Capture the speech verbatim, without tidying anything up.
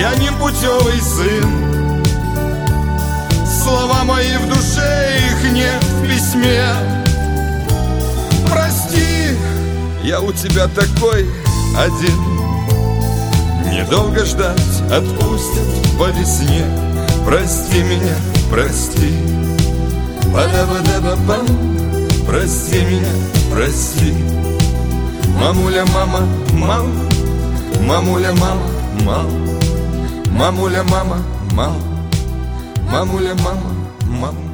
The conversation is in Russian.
я не путевый сын. Слова мои в душе, их нет в письме. Прости, я у тебя такой один. Недолго ждать, отпустят по весне. Прости меня, прости. Ба-да-ба-да-ба-бам. Прости меня, прости. Мамуля, мама, мам. Мамуля, мама, мам. Мамуля, мама, мам. Мамуля, мама, мам.